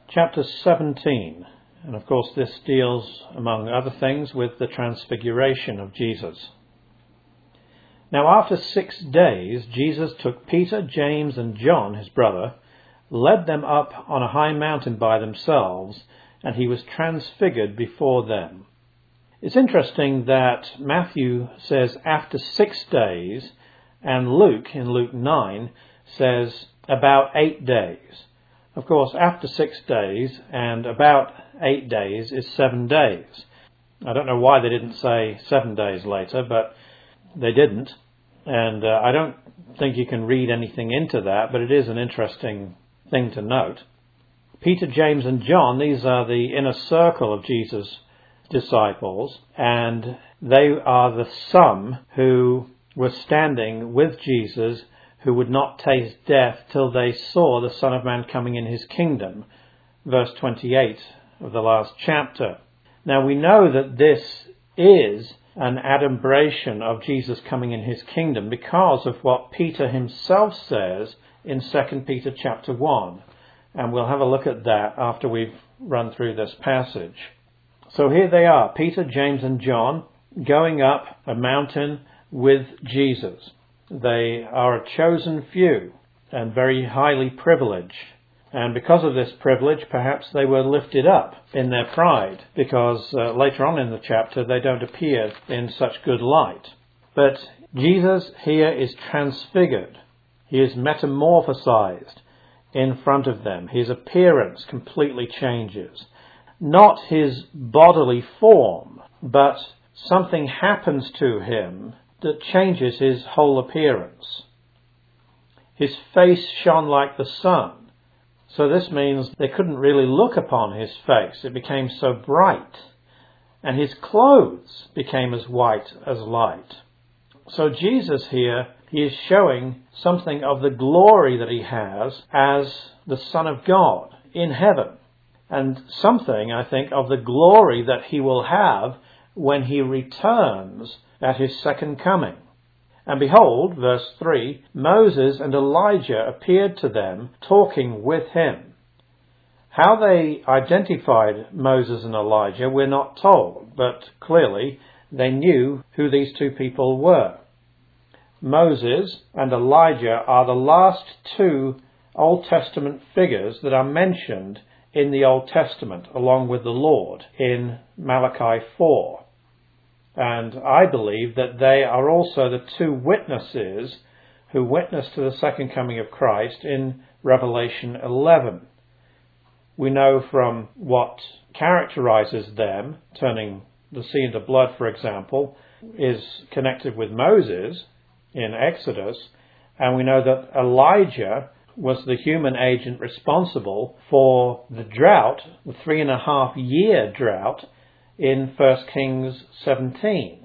chapter 17. And of course this deals, among other things, with the transfiguration of Jesus. Now after 6 days, Jesus took Peter, James, and John, his brother, led them up on a high mountain by themselves, and he was transfigured before them. It's interesting that Matthew says after 6 days, and Luke, in Luke 9, says about 8 days. Of course, after 6 days and about 8 days is 7 days. I don't know why they didn't say 7 days later, but they didn't. And I don't think you can read anything into that, but it is an interesting thing to note. Peter, James, and John, these are the inner circle of Jesus' disciples, and they are the some who were standing with Jesus, who would not taste death till they saw the Son of Man coming in his kingdom. Verse 28 of the last chapter. Now we know that this is an adumbration of Jesus coming in his kingdom because of what Peter himself says in 2 Peter chapter 1. And we'll have a look at that after we've run through this passage. So here they are, Peter, James, and John, going up a mountain with Jesus. They are a chosen few and very highly privileged. And because of this privilege, perhaps they were lifted up in their pride, because later on in the chapter they don't appear in such good light. But Jesus here is transfigured. He is metamorphosized in front of them. His appearance completely changes. Not his bodily form, but something happens to him that changes his whole appearance. His face shone like the sun. So this means they couldn't really look upon his face. It became so bright. And his clothes became as white as light. So Jesus here, he is showing something of the glory that he has as the Son of God in heaven. And something, I think, of the glory that he will have when he returns at his second coming. And behold, verse 3, Moses and Elijah appeared to them, talking with him. How they identified Moses and Elijah, we're not told, but clearly they knew who these two people were. Moses and Elijah are the last two Old Testament figures that are mentioned in the Old Testament, along with the Lord, in Malachi 4. And I believe that they are also the two witnesses who witness to the second coming of Christ in Revelation 11. We know from what characterizes them, turning the sea into blood, for example, is connected with Moses in Exodus, and we know that Elijah was the human agent responsible for the drought, the 3.5-year drought, in 1 Kings 17.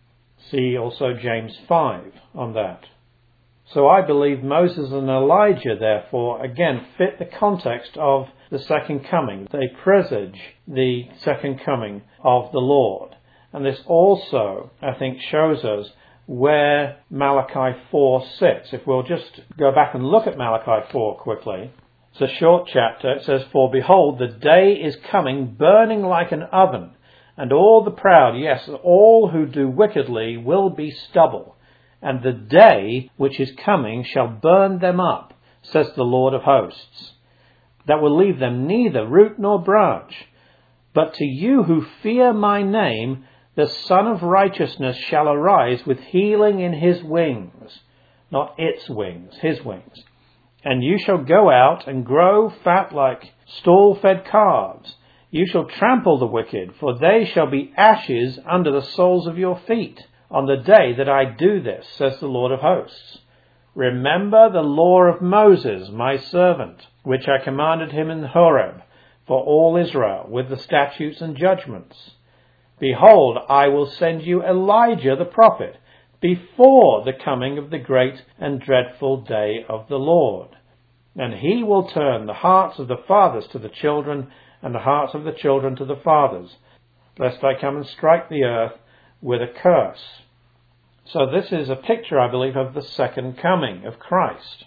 See also James 5 on that. So I believe Moses and Elijah, therefore, again fit the context of the second coming. They presage the second coming of the Lord. And this also, I think, shows us where Malachi 4 sits. If we'll just go back and look at Malachi 4 quickly. It's a short chapter. It says, For behold, the day is coming, burning like an oven, and all the proud, yes, all who do wickedly, will be stubble. And the day which is coming shall burn them up, says the Lord of hosts, that will leave them neither root nor branch. But to you who fear my name, the Son of Righteousness shall arise with healing in his wings. Not its wings, his wings. And you shall go out and grow fat like stall-fed calves. You shall trample the wicked, for they shall be ashes under the soles of your feet on the day that I do this, says the Lord of hosts. Remember the law of Moses, my servant, which I commanded him in Horeb, for all Israel, with the statutes and judgments. Behold, I will send you Elijah the prophet, before the coming of the great and dreadful day of the Lord. And he will turn the hearts of the fathers to the children, and the hearts of the children to the fathers, lest I come and strike the earth with a curse. So this is a picture, I believe, of the second coming of Christ.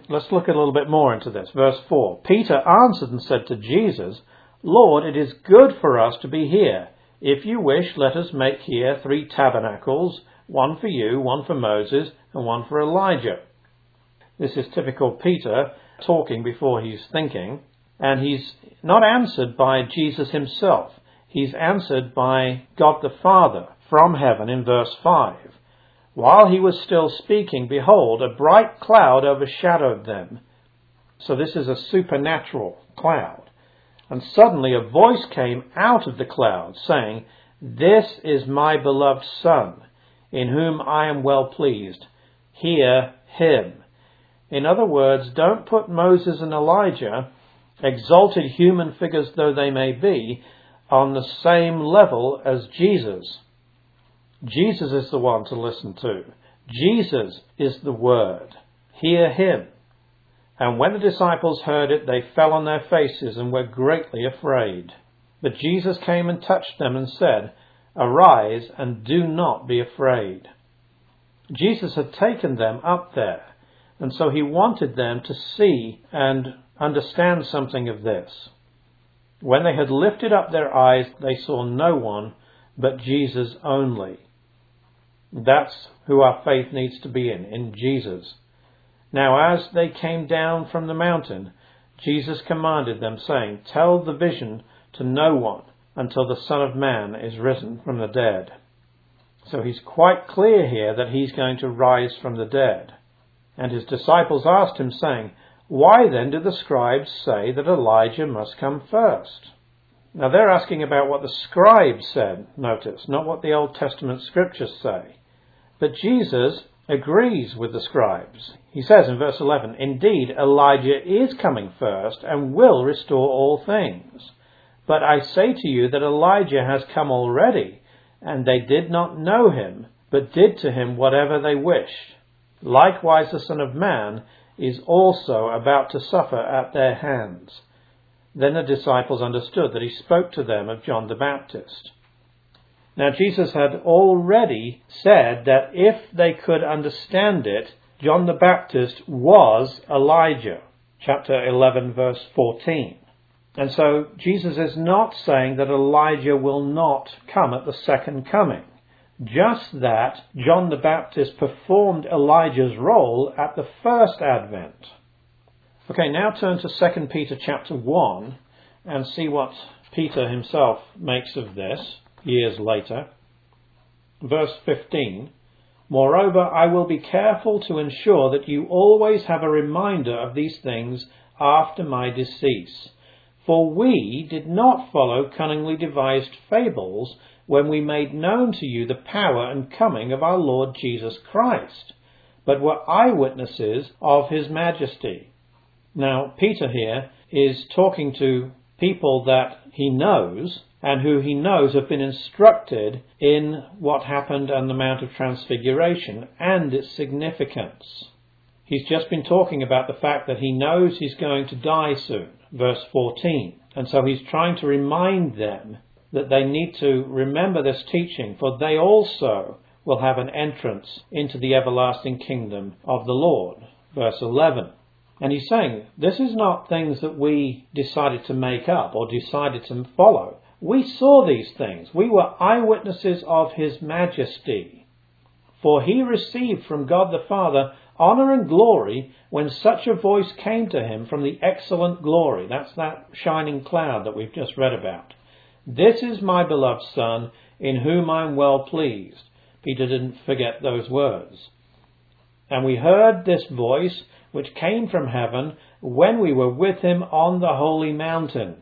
let's look a little bit more into this. Verse 4. Peter answered and said to Jesus, Lord, it is good for us to be here. If you wish, let us make here 3 tabernacles, one for you, one for Moses, and one for Elijah. This is typical Peter talking before he's thinking, and he's not answered by Jesus himself. He's answered by God the Father from heaven in verse 5. While he was still speaking, behold, a bright cloud overshadowed them. So this is a supernatural cloud. And suddenly a voice came out of the cloud, saying, This is my beloved Son, in whom I am well pleased. Hear him. In other words, don't put Moses and Elijah, exalted human figures though they may be, on the same level as Jesus. Jesus is the one to listen to. Jesus is the Word. Hear him. And when the disciples heard it, they fell on their faces and were greatly afraid. But Jesus came and touched them and said, Arise and do not be afraid. Jesus had taken them up there, and so he wanted them to see and understand something of this. When they had lifted up their eyes, they saw no one but Jesus only. That's who our faith needs to be in Jesus. Now, as they came down from the mountain, Jesus commanded them, saying, Tell the vision to no one until the Son of Man is risen from the dead. So he's quite clear here that he's going to rise from the dead. And his disciples asked him, saying, Why then do the scribes say that Elijah must come first? Now they're asking about what the scribes said, notice, not what the Old Testament scriptures say. But Jesus agrees with the scribes. He says in verse 11, Indeed, Elijah is coming first and will restore all things. But I say to you that Elijah has come already, and they did not know him, but did to him whatever they wished. Likewise the Son of Man is also about to suffer at their hands. Then the disciples understood that he spoke to them of John the Baptist. Now Jesus had already said that if they could understand it, John the Baptist was Elijah. Chapter 11, verse 14. And so Jesus is not saying that Elijah will not come at the second coming. Just that John the Baptist performed Elijah's role at the first advent. Okay, now turn to 2 Peter chapter 1 and see what Peter himself makes of this years later. Verse 15, Moreover, I will be careful to ensure that you always have a reminder of these things after my decease. For we did not follow cunningly devised fables when we made known to you the power and coming of our Lord Jesus Christ, but were eyewitnesses of his majesty. Now, Peter here is talking to people that he knows, and who he knows have been instructed in what happened on the Mount of Transfiguration and its significance. He's just been talking about the fact that he knows he's going to die soon, verse 14. And so he's trying to remind them that they need to remember this teaching, for they also will have an entrance into the everlasting kingdom of the Lord, verse 11. And he's saying, this is not things that we decided to make up or decided to follow. We saw these things. We were eyewitnesses of his majesty. For he received from God the Father honor and glory when such a voice came to him from the excellent glory. That's that shining cloud that we've just read about. This is my beloved Son, in whom I am well pleased. Peter didn't forget those words. And we heard this voice which came from heaven when we were with him on the holy mountain.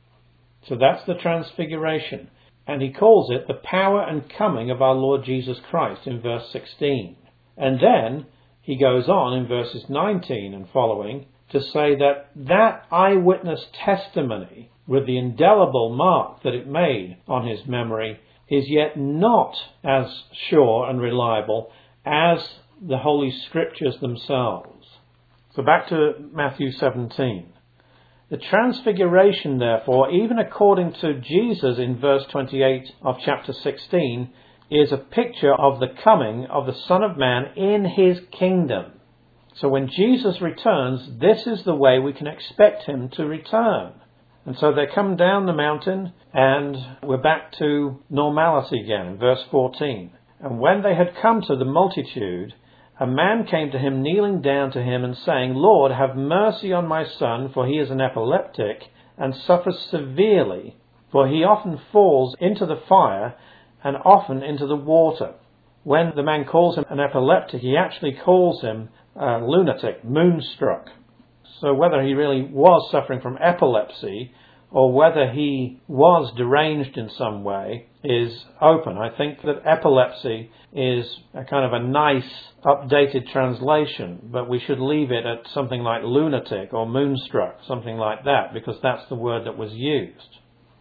So that's the transfiguration. And he calls it the power and coming of our Lord Jesus Christ in verse 16. And then he goes on in verses 19 and following to say that eyewitness testimony with the indelible mark that it made on his memory is yet not as sure and reliable as the Holy Scriptures themselves. So back to Matthew 17. The transfiguration, therefore, even according to Jesus in verse 28 of chapter 16, is a picture of the coming of the Son of Man in his kingdom. So when Jesus returns, this is the way we can expect him to return. And so they come down the mountain, and we're back to normality again in verse 14. And when they had come to the multitude, a man came to him, kneeling down to him and saying, Lord, have mercy on my son, for he is an epileptic and suffers severely, for he often falls into the fire and often into the water. When the man calls him an epileptic, he actually calls him a lunatic, moonstruck. So whether he really was suffering from epilepsy or whether he was deranged in some way is open. I think that epilepsy is a kind of a nice, updated translation, but we should leave it at something like lunatic or moonstruck, something like that, because that's the word that was used.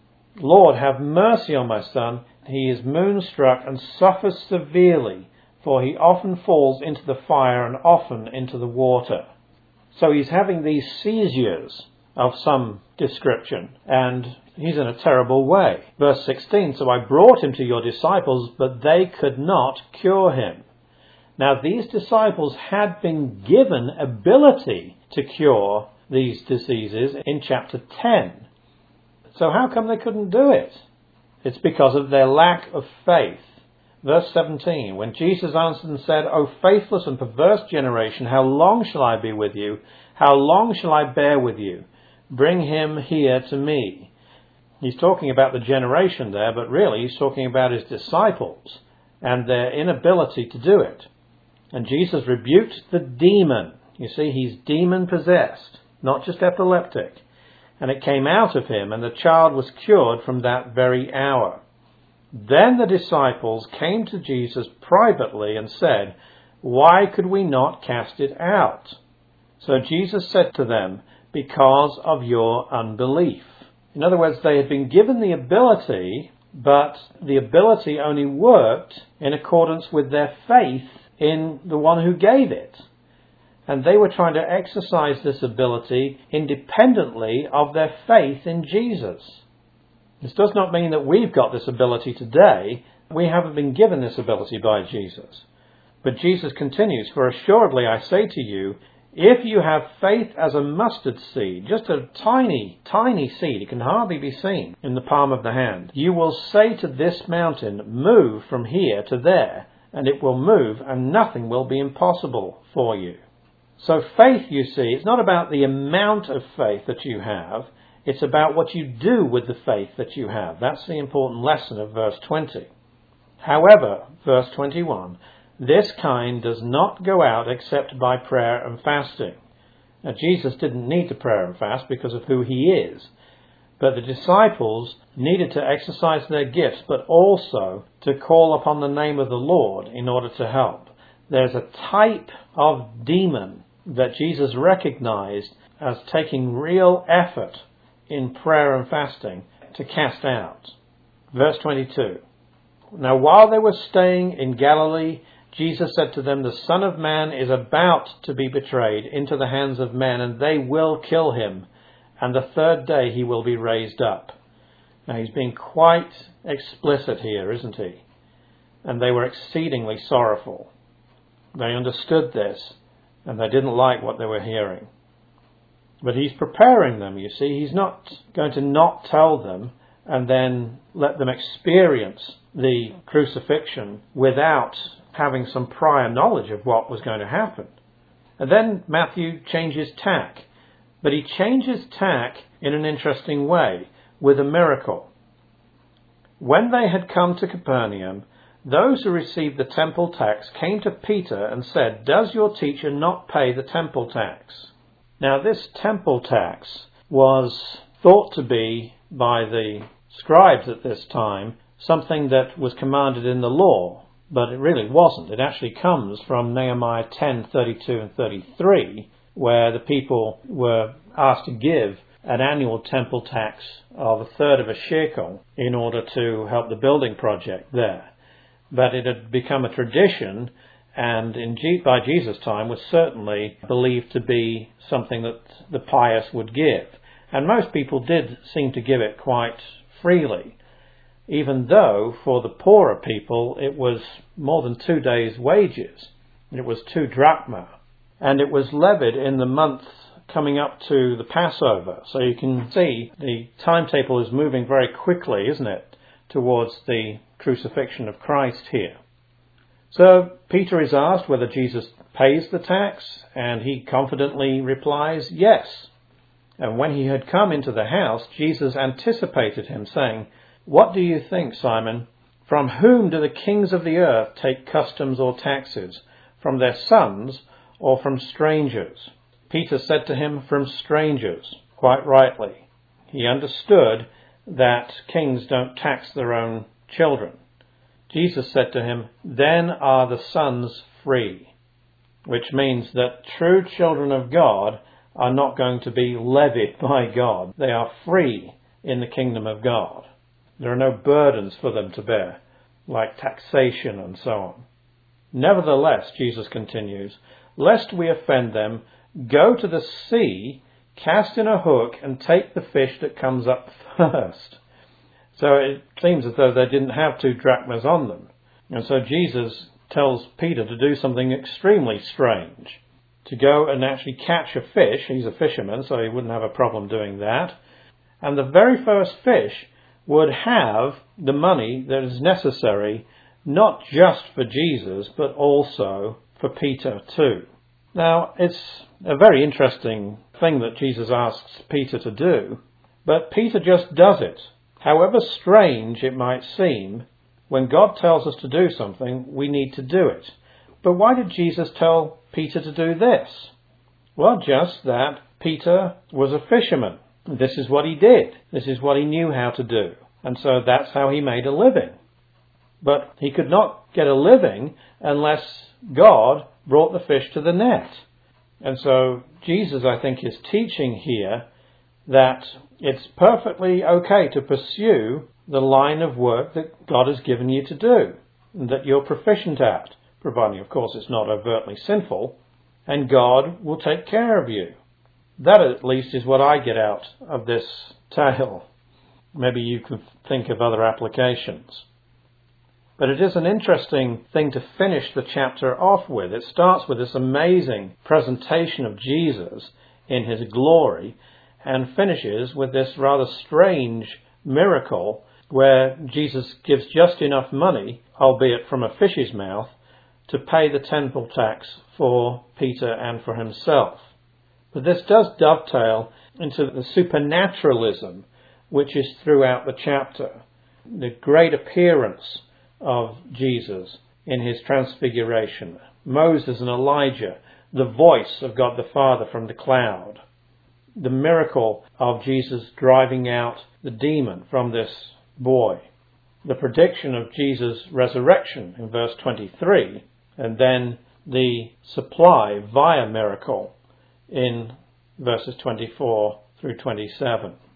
Lord, have mercy on my son. He is moonstruck and suffers severely, for he often falls into the fire and often into the water. So he's having these seizures of some description, and he's in a terrible way. Verse 16, so I brought him to your disciples, but they could not cure him. Now these disciples had been given ability to cure these diseases in chapter 10. So how come they couldn't do it? It's because of their lack of faith. Verse 17, when Jesus answered and said, O faithless and perverse generation, how long shall I be with you? How long shall I bear with you? Bring him here to me. He's talking about the generation there, but really he's talking about his disciples and their inability to do it. And Jesus rebuked the demon. You see, he's demon-possessed, not just epileptic. And it came out of him, and the child was cured from that very hour. Then the disciples came to Jesus privately and said, Why could we not cast it out? So Jesus said to them, Because of your unbelief. In other words, they had been given the ability, but the ability only worked in accordance with their faith in the one who gave it. And they were trying to exercise this ability independently of their faith in Jesus. This does not mean that we've got this ability today. We haven't been given this ability by Jesus. But Jesus continues, For assuredly I say to you, if you have faith as a mustard seed, just a tiny, tiny seed, it can hardly be seen in the palm of the hand, you will say to this mountain, Move from here to there, and it will move, and nothing will be impossible for you. So faith, you see, it's not about the amount of faith that you have. It's about what you do with the faith that you have. That's the important lesson of verse 20. However, verse 21, this kind does not go out except by prayer and fasting. Now, Jesus didn't need to pray and fast because of who he is. But the disciples needed to exercise their gifts, but also to call upon the name of the Lord in order to help. There's a type of demon that Jesus recognized as taking real effort in prayer and fasting to cast out. Verse 22. Now while they were staying in Galilee, Jesus said to them, The Son of Man is about to be betrayed into the hands of men, and they will kill him, and the third day he will be raised up. Now he's being quite explicit here, isn't he? And they were exceedingly sorrowful. They understood this, and they didn't like what they were hearing. But he's preparing them, you see. He's not going to not tell them and then let them experience the crucifixion without having some prior knowledge of what was going to happen. And then Matthew changes tack. But he changes tack in an interesting way, with a miracle. When they had come to Capernaum, those who received the temple tax came to Peter and said, Does your teacher not pay the temple tax? Now this temple tax was thought to be, by the scribes at this time, something that was commanded in the law, but it really wasn't. It actually comes from Nehemiah 10:32 and 33, where the people were asked to give an annual temple tax of 1/3 of a shekel in order to help the building project there. But it had become a tradition, and by Jesus' time was certainly believed to be something that the pious would give. And most people did seem to give it quite freely, even though for the poorer people it was more than 2 days' wages. It was 2 drachma. and it was levied in the month coming up to the Passover. So you can see the timetable is moving very quickly, isn't it, towards the crucifixion of Christ here. So Peter is asked whether Jesus pays the tax, and he confidently replies, yes. And when he had come into the house, Jesus anticipated him, saying, "What do you think, Simon? From whom do the kings of the earth take customs or taxes? From their sons or from strangers?" Peter said to him, "From strangers," quite rightly. He understood that kings don't tax their own children. Jesus said to him, "Then are the sons free," which means that true children of God are not going to be levied by God. They are free in the kingdom of God. There are no burdens for them to bear, like taxation and so on. "Nevertheless," Jesus continues, "lest we offend them, go to the sea, cast in a hook, and take the fish that comes up first." So it seems as though they didn't have 2 drachmas on them. And so Jesus tells Peter to do something extremely strange, to go and actually catch a fish. He's a fisherman, so he wouldn't have a problem doing that. And the very first fish would have the money that is necessary, not just for Jesus, but also for Peter too. Now, it's a very interesting thing that Jesus asks Peter to do, but Peter just does it. However strange it might seem, when God tells us to do something, we need to do it. But why did Jesus tell Peter to do this? Well, just that Peter was a fisherman. This is what he did. This is what he knew how to do. And so that's how he made a living. But he could not get a living unless God brought the fish to the net. And so Jesus, I think, is teaching here that it's perfectly okay to pursue the line of work that God has given you to do, and that you're proficient at, providing, of course, it's not overtly sinful, and God will take care of you. That, at least, is what I get out of this tale. Maybe you can think of other applications. But it is an interesting thing to finish the chapter off with. It starts with this amazing presentation of Jesus in his glory, and finishes with this rather strange miracle where Jesus gives just enough money, albeit from a fish's mouth, to pay the temple tax for Peter and for himself. But this does dovetail into the supernaturalism which is throughout the chapter. The great appearance of Jesus in his transfiguration. Moses and Elijah, the voice of God the Father from the cloud. The miracle of Jesus driving out the demon from this boy. The prediction of Jesus' resurrection in verse 23, and then the supply via miracle in verses 24 through 27.